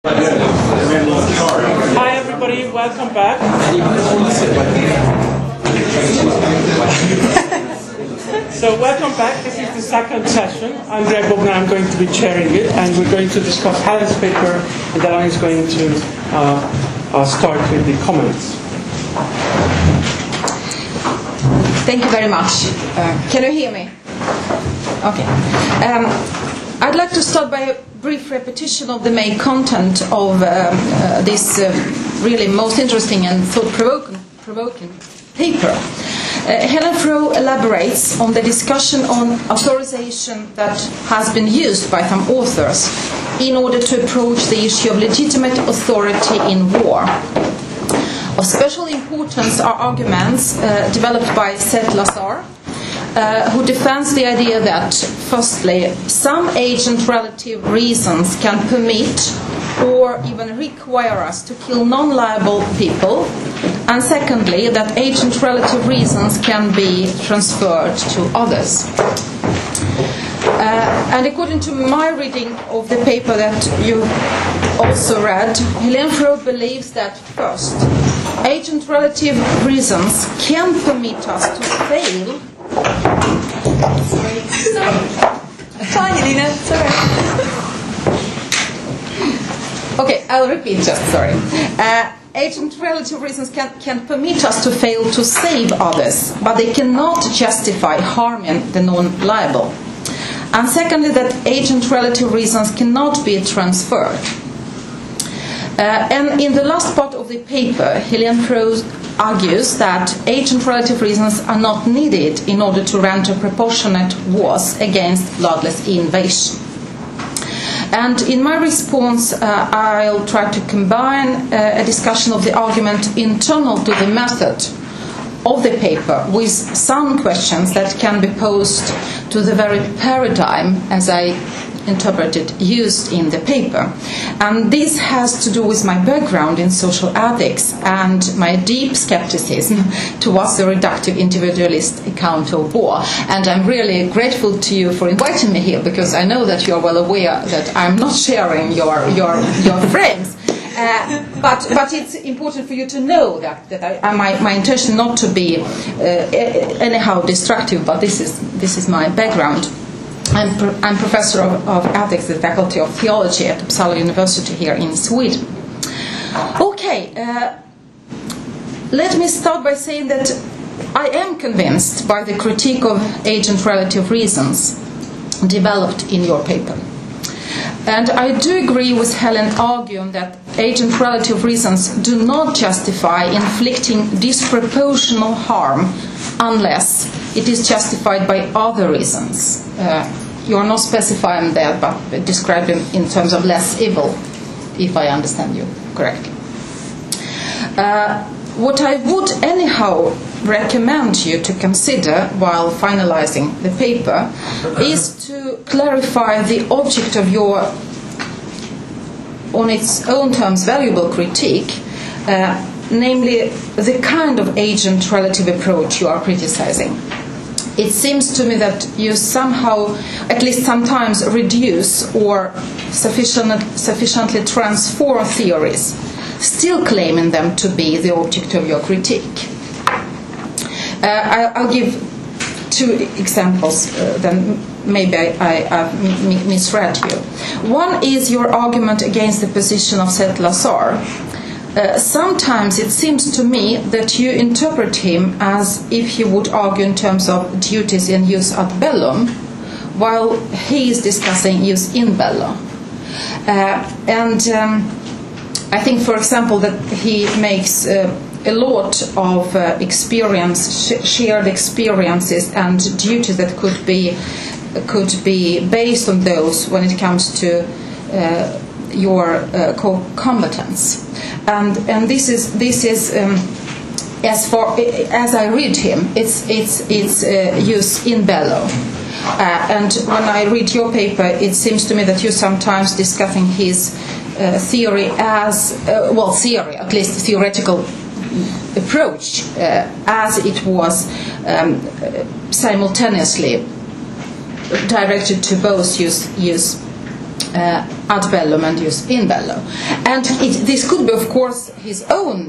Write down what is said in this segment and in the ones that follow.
Hi everybody, welcome back. So welcome back, this is the second session. I'm Greg Bogner, I'm going to be chairing it, and we're going to discuss Helen's paper, and then I'm going to start with the comments. Thank you very much. Can you hear me? Okay. I'd like to start by a brief repetition of the main content of this really most interesting and thought-provoking paper. Helen Froh elaborates on the discussion on authorization that has been used by some authors in order to approach the issue of legitimate authority in war. Of special importance are arguments developed by Seth Lazar, who defends the idea that, firstly, some agent-relative reasons can permit or even require us to kill non-liable people, and secondly, that agent-relative reasons can be transferred to others. And according to my reading of the paper that you also read, Helen Froh believes that, first, agent-relative reasons can permit us to fail. Fine, Lina. Sorry. Okay, I'll repeat just, sorry. Agent-relative reasons can permit us to fail to save others, but they cannot justify harming the non-liable. And secondly, that agent-relative reasons cannot be transferred. And in the last part of the paper, Helen Froh argues that agent-relative reasons are not needed in order to render proportionate wars against bloodless invasion. And in my response, I'll try to combine a discussion of the argument internal to the method of the paper with some questions that can be posed to the very paradigm, as I interpreted, used in the paper. And this has to do with my background in social ethics and my deep skepticism towards the reductive individualist account of war. And I'm really grateful to you for inviting me here, because I know that you're well aware that I'm not sharing your frames. But it's important for you to know that my intention not to be anyhow destructive, but this is my background. I'm professor of ethics at the Faculty of Theology at Uppsala University here in Sweden. Okay, let me start by saying that I am convinced by the critique of agent-relative reasons developed in your paper. And I do agree with Helen arguing that agent-relative reasons do not justify inflicting disproportional harm unless it is justified by other reasons. You are not specifying that, but describe them in terms of less evil, if I understand you correctly. What I would anyhow recommend you to consider while finalizing the paper is to clarify the object of your, on its own terms, valuable critique, namely the kind of agent-relative approach you are criticizing. It seems to me that you somehow, at least sometimes, reduce or sufficiently transform theories, still claiming them to be the object of your critique. I'll give two examples, then maybe I misread you. One is your argument against the position of Seth Lazar. Sometimes it seems to me that you interpret him as if he would argue in terms of duties in jus ad bellum, while he is discussing jus in bello. I think, for example, that he makes a lot of shared experiences and duties that could be based on those when it comes to your co-combatants. And this is as I read him, it's jus in bello. And when I read your paper, it seems to me that you're sometimes discussing his theory as theory, at least theoretical approach, as it was simultaneously directed to both jus ad bellum and jus in bello. And this could be, of course, his own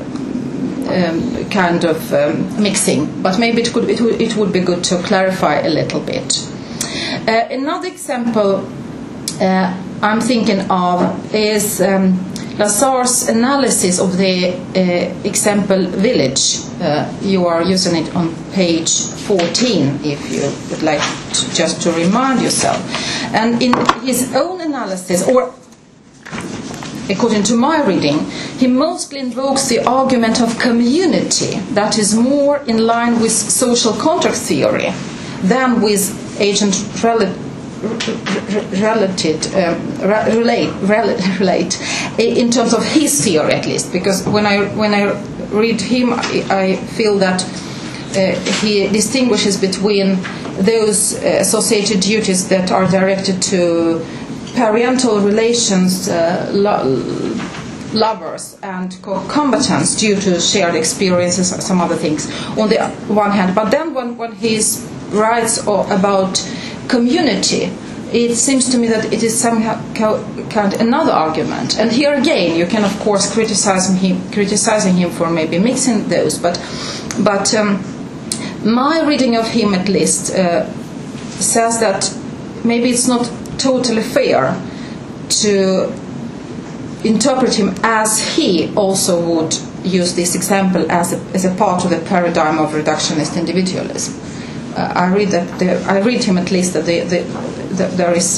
kind of mixing, but maybe it would be good to clarify a little bit. Another example I'm thinking of is Lazar's analysis of the example village. You are using it on page 14 if you would like just to remind yourself. And in his own analysis, or according to my reading, he mostly invokes the argument of community that is more in line with social contract theory than with agent relate in terms of his theory, at least, because when I read him, I feel that he distinguishes between those associated duties that are directed to parental relations, lovers and combatants due to shared experiences, some other things on the one hand, but then when he writes about community, it seems to me that it is somehow kind of another argument. And here again, you can of course criticizing him for maybe mixing those, but my reading of him at least says that maybe it's not totally fair to interpret him as he also would use this example as a part of the paradigm of reductionist individualism. I read him at least that there is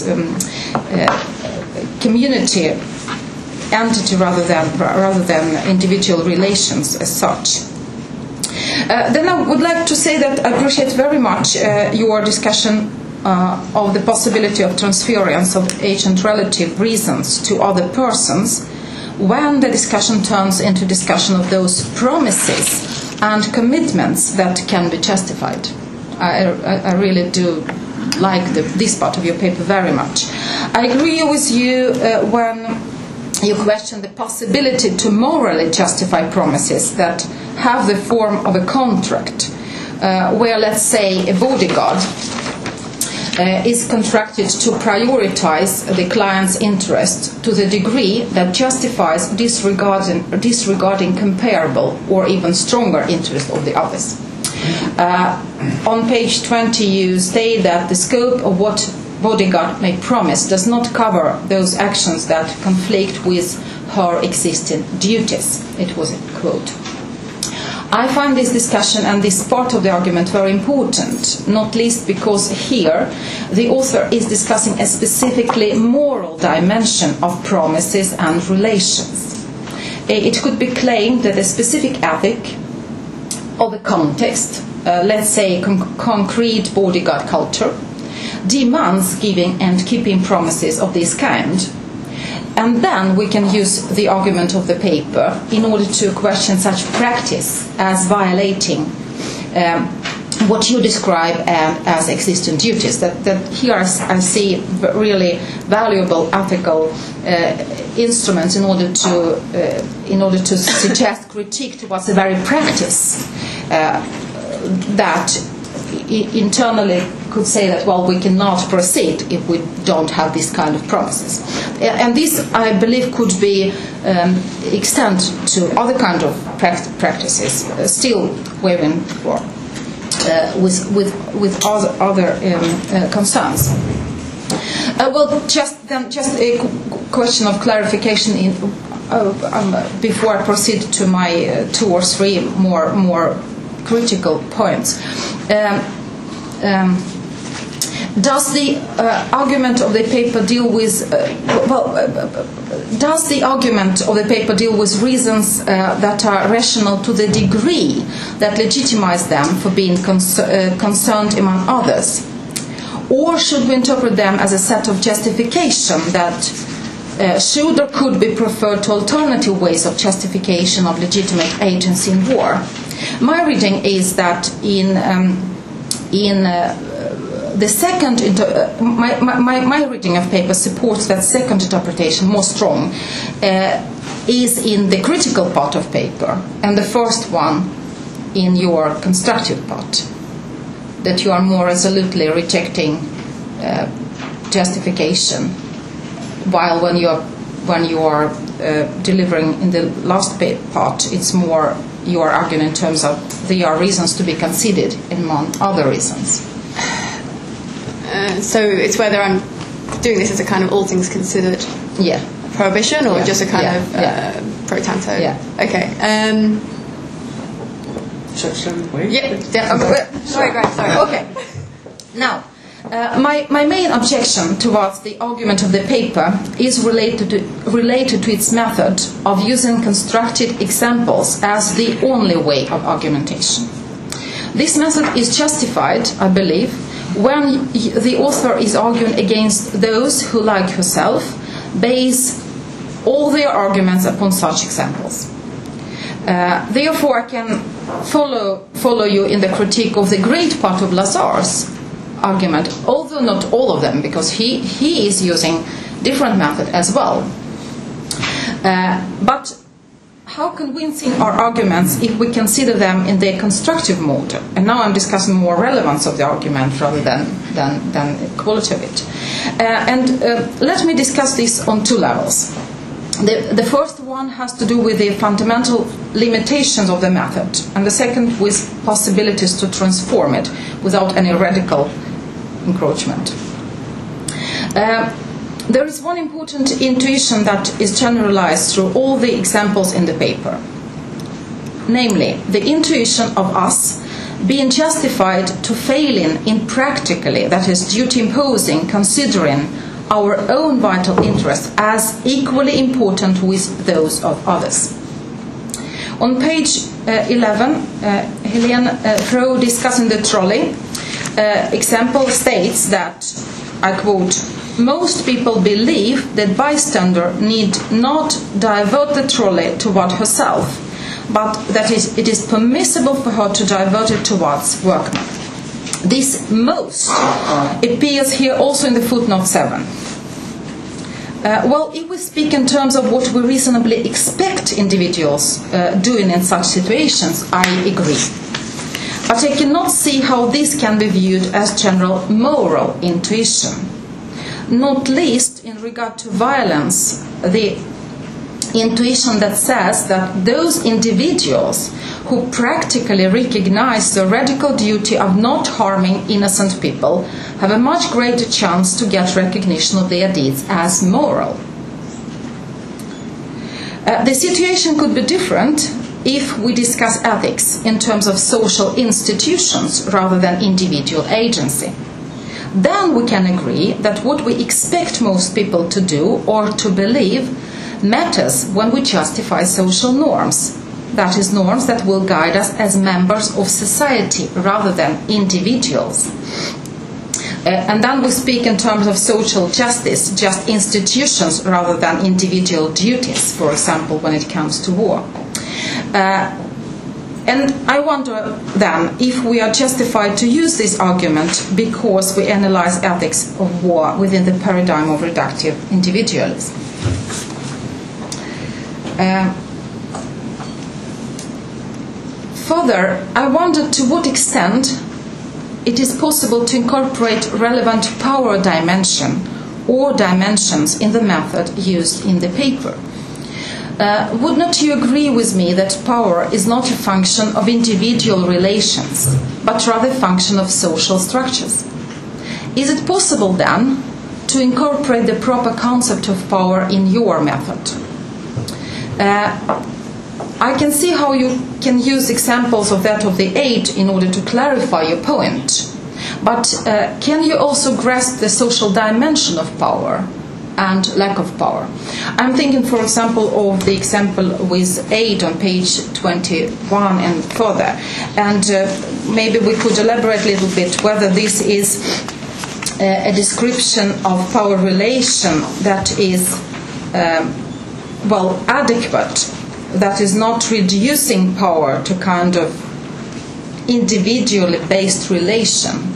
community entity rather than individual relations as such. Then I would like to say that I appreciate very much your discussion of the possibility of transference of agent-relative reasons to other persons when the discussion turns into discussion of those promises and commitments that can be justified. I really do like this part of your paper very much. I agree with you when you question the possibility to morally justify promises that have the form of a contract, where, let's say, a bodyguard is contracted to prioritize the client's interest to the degree that justifies disregarding comparable or even stronger interest of the others. On page 20 you state that the scope of what bodyguard may promise does not cover those actions that conflict with her existing duties. It was a quote. I find this discussion and this part of the argument very important, not least because here the author is discussing a specifically moral dimension of promises and relations. It could be claimed that a specific ethic of a context, let's say concrete bodyguard culture, demands giving and keeping promises of this kind. And then we can use the argument of the paper in order to question such practice as violating what you describe as existing duties. That here I see really valuable ethical instruments in order to suggest critique towards the very practice that internally could say that, well, we cannot proceed if we don't have this kind of promises. And this, I believe, could be extended to other kind of practices, still waving for with other concerns. Well, just a question of clarification before I proceed to my 2 or 3 more critical points. Does the argument of the paper deal with does the argument of the paper deal with reasons that are rational to the degree that legitimize them for being concerned among others, or should we interpret them as a set of justification that should or could be preferred to alternative ways of justification of legitimate agency in war? My reading is that in the second, my reading of paper supports that second interpretation, more strong, is in the critical part of paper, and the first one in your constructive part, that you are more resolutely rejecting justification while when you are delivering in the last part, it's more you are arguing in terms of there are reasons to be considered among other reasons. So it's whether I'm doing this as a kind of all things considered prohibition, or just a kind of pro tanto. Yeah. Okay. Sorry. Okay. Now, my main objection towards the argument of the paper is related to its method of using constructed examples as the only way of argumentation. This method is justified, I believe, when the author is arguing against those who, like herself, base all their arguments upon such examples. Therefore, I can follow you in the critique of the great part of Lazar's argument, although not all of them, because he is using different method as well. But how convincing are arguments if we consider them in their constructive mode? And now I'm discussing more relevance of the argument rather than quality of it. Let me discuss this on two levels. The first one has to do with the fundamental limitations of the method, and the second with possibilities to transform it without any radical encroachment. There is one important intuition that is generalized through all the examples in the paper, namely the intuition of us being justified to failing in practically, that is, duty-imposing, considering our own vital interests as equally important with those of others. On page 11, Helene Froh, discussing the trolley example, states that, I quote, "Most people believe that bystander need not divert the trolley toward herself, but that it is permissible for her to divert it towards workmen." This most appears here also in the footnote 7. Well, if we speak in terms of what we reasonably expect individuals doing in such situations, I agree. But I cannot see how this can be viewed as general moral intuition, not least in regard to violence, the intuition that says that those individuals who practically recognize the radical duty of not harming innocent people have a much greater chance to get recognition of their deeds as moral. The situation could be different if we discuss ethics in terms of social institutions rather than individual agency. Then we can agree that what we expect most people to do or to believe matters when we justify social norms. That is, norms that will guide us as members of society rather than individuals. And then we speak in terms of social justice, just institutions rather than individual duties, for example, when it comes to war. And I wonder then if we are justified to use this argument because we analyze ethics of war within the paradigm of reductive individualism. Further, I wonder to what extent it is possible to incorporate relevant power dimension or dimensions in the method used in the paper. Would not you agree with me that power is not a function of individual relations, but rather a function of social structures? Is it possible then to incorporate the proper concept of power in your method? I can see how you can use examples of that of the aid in order to clarify your point. But can you also grasp the social dimension of power and lack of power? I'm thinking, for example, of the example with aid on page 21 and further. And maybe we could elaborate a little bit whether this is a description of power relation that is, adequate, that is not reducing power to kind of individually based relation,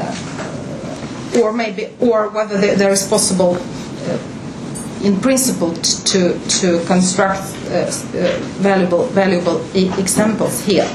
or whether there is possible, in principle, to construct valuable examples here.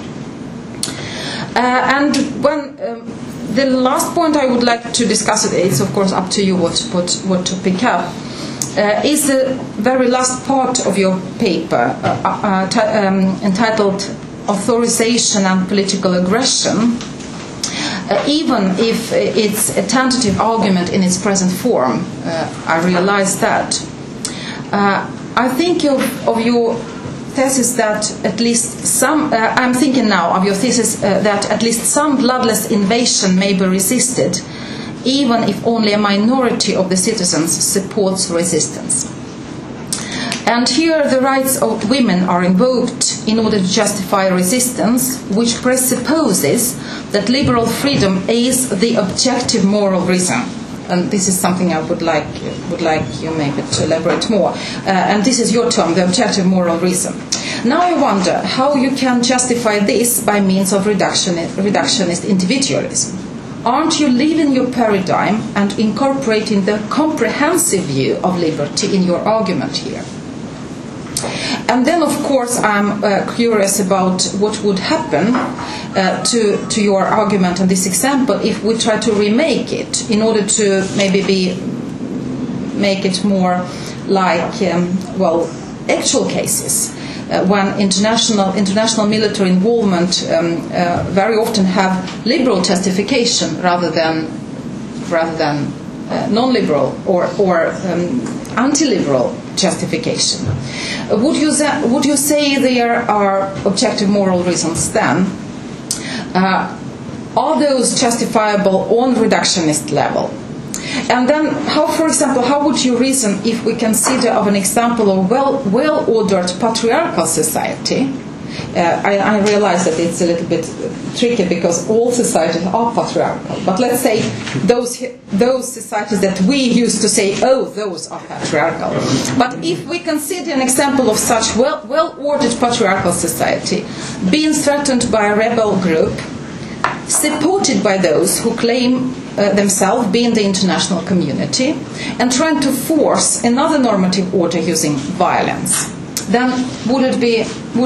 And when the last point I would like to discuss, it's of course up to you what to pick up. is the very last part of your paper, entitled Authorization and Political Aggression. Even if it's a tentative argument in its present form, I realize that. I think of your thesis that at least some, I'm thinking now of your thesis that at least some bloodless invasion may be resisted, even if only a minority of the citizens supports resistance. And here the rights of women are invoked in order to justify resistance, which presupposes that liberal freedom is the objective moral reason. And this is something I would like you maybe to elaborate more. And this is your term, the objective moral reason. Now I wonder how you can justify this by means of reductionist individualism. Aren't you leaving your paradigm and incorporating the comprehensive view of liberty in your argument here? And then, of course, I'm curious about what would happen to your argument and this example if we try to remake it in order to maybe make it more like, actual cases. When international military involvement very often have liberal justification rather than non-liberal or anti-liberal justification. Would you say there are objective moral reasons then? Are those justifiable on reductionist level? And then, for example, how would you reason if we consider of an example of well-ordered patriarchal society? I realize that it's a little bit tricky because all societies are patriarchal. But let's say those societies that we used to say, those are patriarchal. But if we consider an example of such well-ordered patriarchal society being threatened by a rebel group, supported by those who claim themselves being the international community, and trying to force another normative order using violence, then would it be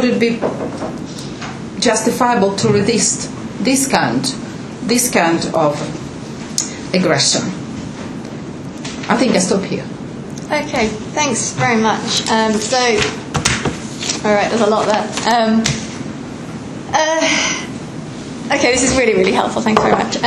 justifiable to resist this kind of aggression? I think I stop here. Okay, thanks very much. All right, there's a lot there. Okay, this is really, really helpful. Thanks very much.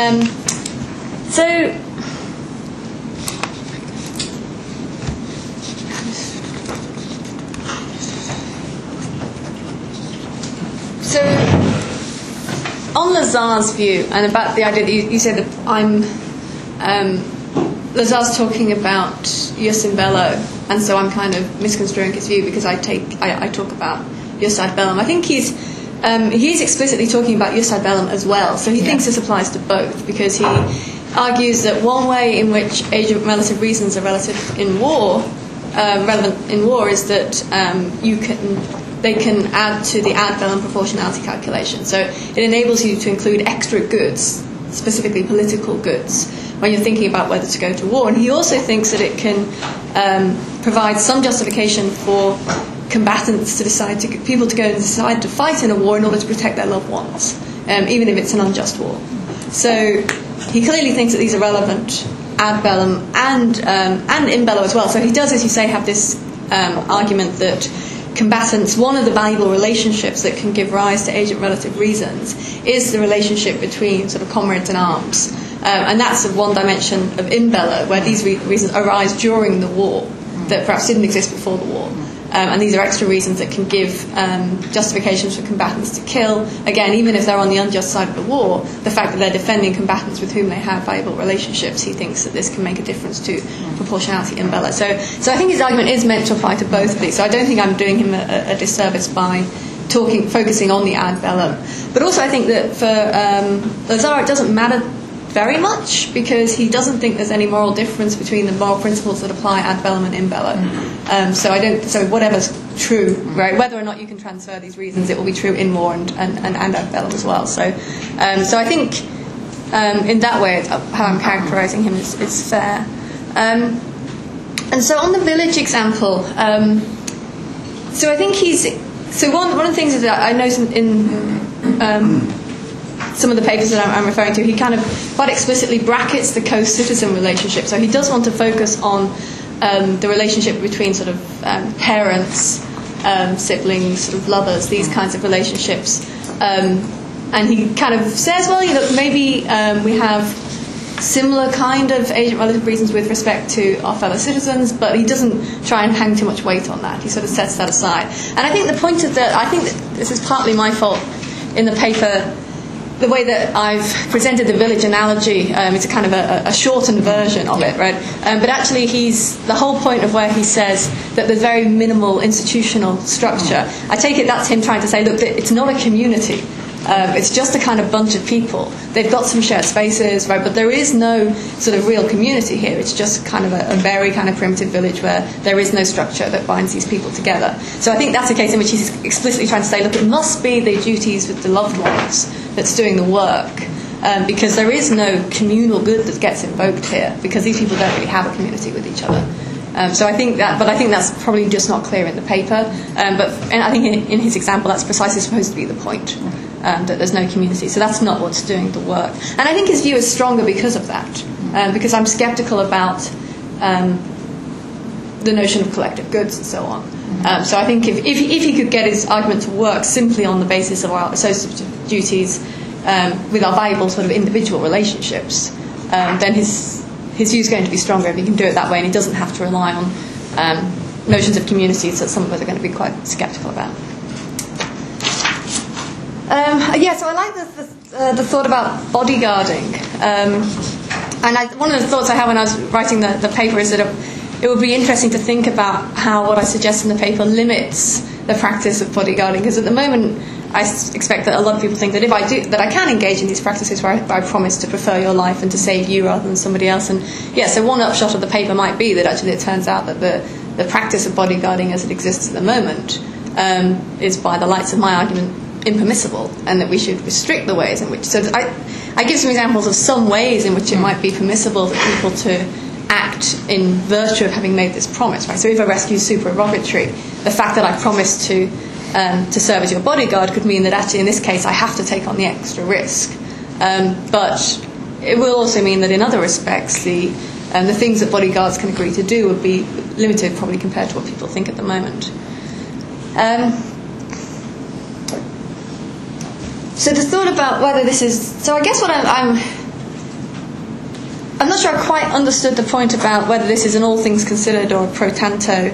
So, on Lazar's view, and about the idea that you said that Lazar's talking about jus in bello, and so I'm kind of misconstruing his view because I talk about jus ad bellum. I think he's explicitly talking about jus ad bellum as well, so he thinks this applies to both, because he argues that one way in which agent relative reasons are relevant in war is that they can add to the ad bellum proportionality calculation. So it enables you to include extra goods, specifically political goods, when you're thinking about whether to go to war. And he also thinks that it can provide some justification for combatants people to go and decide to fight in a war in order to protect their loved ones, even if it's an unjust war. So he clearly thinks that these are relevant ad bellum and in bello as well. So he does, as you say, have this argument that combatants, one of the valuable relationships that can give rise to agent relative reasons is the relationship between sort of comrades in arms. And that's one dimension of in bello, where these reasons arise during the war that perhaps didn't exist before the war. And these are extra reasons that can give justifications for combatants to kill. Again, even if they're on the unjust side of the war, the fact that they're defending combatants with whom they have valuable relationships, he thinks that this can make a difference to proportionality in bello. So I think his argument is meant to apply to both of these. So I don't think I'm doing him a disservice by focusing on the ad bellum. But also I think that for Lazar it doesn't matter very much, because he doesn't think there's any moral difference between the moral principles that apply ad bellum and in bello. So whatever's true, right? Whether or not you can transfer these reasons, it will be true in war and ad bellum as well. So I think in that way, how I'm characterising him is fair. And so on the village example, so I think one of the things is that I know in some of the papers that I'm referring to, he kind of quite explicitly brackets the co-citizen relationship. So he does want to focus on the relationship between sort of parents, siblings, sort of lovers, these kinds of relationships. And he kind of says, well, maybe we have similar kind of agent relative reasons with respect to our fellow citizens, but he doesn't try and hang too much weight on that. He sort of sets that aside. And I think the point of that, I think that this is partly my fault in the paper, the way that I've presented the village analogy. It's a kind of a shortened version of it, right? But actually the whole point of where he says that there's very minimal institutional structure, I take it that's him trying to say, look, it's not a community. It's just a kind of bunch of people. They've got some shared spaces, right? But there is no sort of real community here. It's just kind of a very kind of primitive village where there is no structure that binds these people together. So I think that's a case in which he's explicitly trying to say, look, it must be the duties with the loved ones that's doing the work, because there is no communal good that gets invoked here, because these people don't really have a community with each other. So I think that's probably just not clear in the paper. And I think in his example, that's precisely supposed to be the point. That there's no community, so that's not what's doing the work. And I think his view is stronger because of that, because I'm sceptical about the notion of collective goods and so on. So I think if he could get his argument to work simply on the basis of our associative duties with our valuable sort of individual relationships, then his view is going to be stronger if he can do it that way, and he doesn't have to rely on notions of communities that some of us are going to be quite sceptical about. So I like the thought about bodyguarding. One of the thoughts I had when I was writing the paper is that it would be interesting to think about how what I suggest in the paper limits the practice of bodyguarding. Because at the moment, I expect that a lot of people think that if I do, that I can engage in these practices where I promise to prefer your life and to save you rather than somebody else. And so one upshot of the paper might be that actually it turns out that the practice of bodyguarding as it exists at the moment is, by the lights of my argument, impermissible, and that we should restrict the ways in which. So I give some examples of some ways in which it might be permissible for people to act in virtue of having made this promise. Right. So if a rescue is supererogatory, the fact that I promised to serve as your bodyguard could mean that actually in this case I have to take on the extra risk. But it will also mean that in other respects the things that bodyguards can agree to do would be limited, probably compared to what people think at the moment. So the thought about whether this is... So I guess what I'm not sure I quite understood the point about whether this is an all things considered or a pro tanto.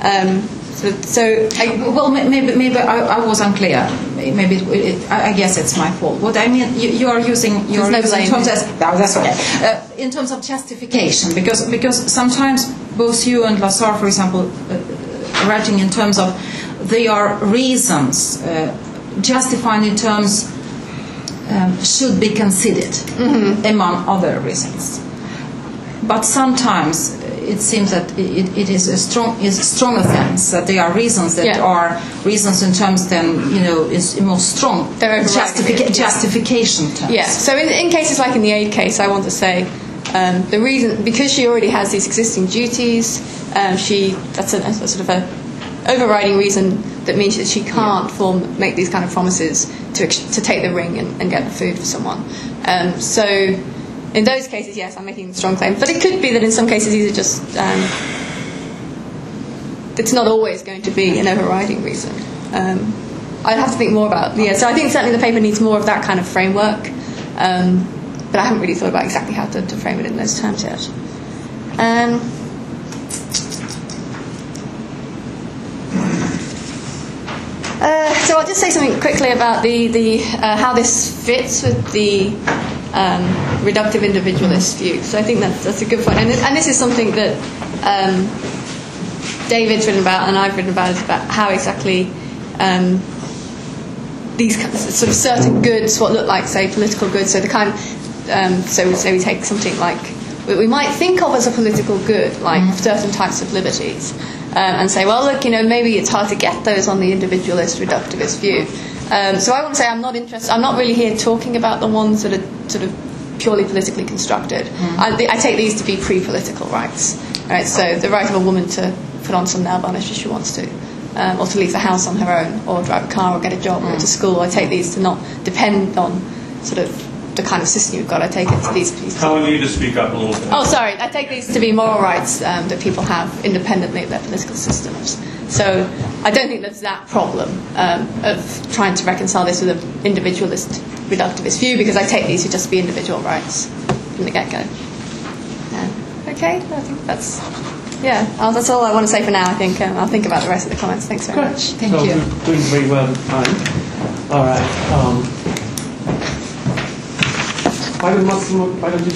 Maybe I was unclear. Maybe I guess it's my fault. What I mean, you are using your that's okay. In terms of justification, because sometimes both you and Lazar, for example, writing in terms of they are reasons. Justified in terms should be considered among other reasons, but sometimes it seems that it is a stronger sense that there are reasons that are reasons in terms then is more strong justification terms. Yeah. So in cases like in the aid case, I want to say the reason, because she already has these existing duties, that's a sort of a overriding reason that means that she can't make these kind of promises to take the ring and get the food for someone. So in those cases, yes, I'm making a strong claim. But it could be that in some cases these are just... it's not always going to be an overriding reason. I'd have to think more about... So I think certainly the paper needs more of that kind of framework. But I haven't really thought about exactly how to frame it in those terms yet. So I'll just say something quickly about the how this fits with the reductive individualist view. So I think that's a good point, and this is something that David's written about and I've written about, is about how exactly these sort of certain goods, what look like, say, political goods. So the kind, so we take something like we might think of as a political good, like certain types of liberties. And say, well, look, maybe it's hard to get those on the individualist, reductivist view. So I want to say I'm not interested. I'm not really here talking about the ones that are sort of purely politically constructed. I take these to be pre-political rights. Right? So the right of a woman to put on some nail varnish if she wants to, or to leave the house on her own, or drive a car, or get a job, or go to school. I take these to not depend on sort of the kind of system you've got. I take it to these pieces. Telling you to speak up a little bit. Oh, sorry. I take these to be moral rights that people have independently of their political systems. So I don't think there's that problem of trying to reconcile this with an individualist, reductivist view, because I take these to just be individual rights from the get-go. Okay, I think that's all I want to say for now. I think I'll think about the rest of the comments. Thanks very much. Thank you. We're doing very well with time. All right. Why don't you